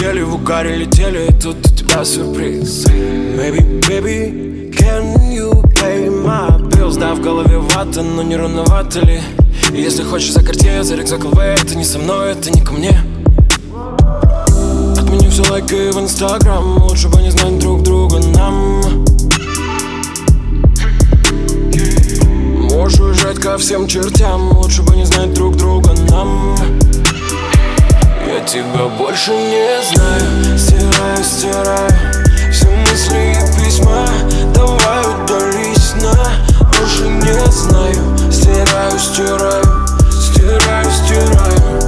улетели, в угаре летели, и тут у тебя сюрприз. Baby, baby, can you pay my bills? Да, в голове вата, но не рановато ли? И если хочешь за Cartier, за рюкзак LV, это не со мной, это не ко мне. Отмени все лайки в Инстаграм, лучше бы не знать друг друга нам. Можешь уезжать ко всем чертям, лучше бы не знать друг друга нам. Я тебя больше не знаю, стираю, стираю все мысли и письма, давай удались на. Больше не знаю, стираю, стираю, стираю, стираю.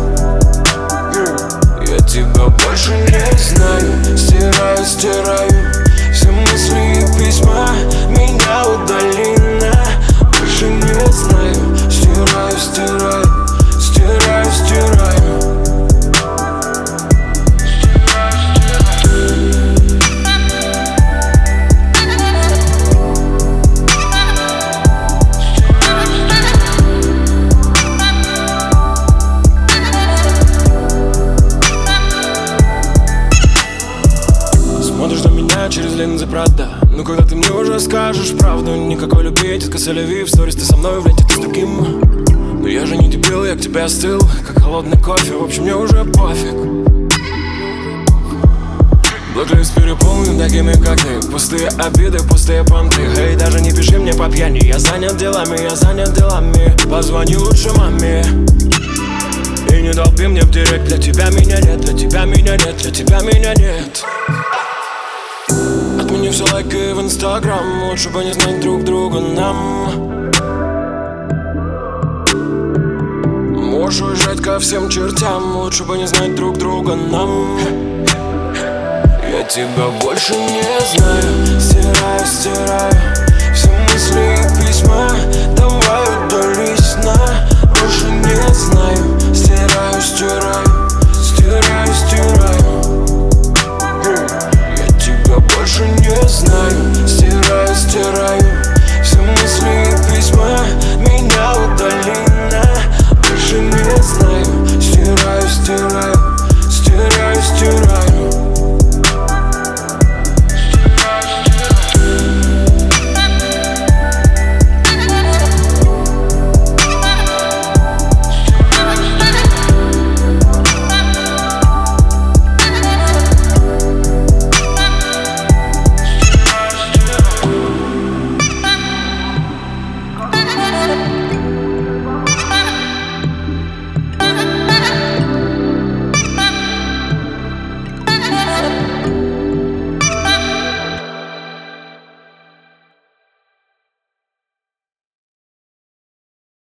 Я тебя больше не знаю, стираю, стираю все мысли и письма, меня удали на. Больше не знаю, стираю, стираю, стираю, стираю. Смотришь на меня через линзы Прада. Ну когда ты мне уже скажешь правду? Никакой любви, детка Сель-Авив. В сторис ты со мной, в ленте ты с другим. Но я же не дебил, я к тебе остыл, как холодный кофе. В общем, мне уже пофиг. Блэклист переполнен такими, как ты. Пустые обиды, пустые понты. Эй, даже не пиши мне по пьяни. Я занят делами, я занят делами. Позвони лучше маме и не долби мне в директ. Для тебя меня нет, для тебя меня нет, для тебя меня нет. Отмени все лайки в Инстаграм, лучше бы не знать друг друга нам. Можешь уезжать ко всем чертям, лучше бы не знать друг друга нам. Я тебя больше не знаю, стираю, стираю все мысли и письма.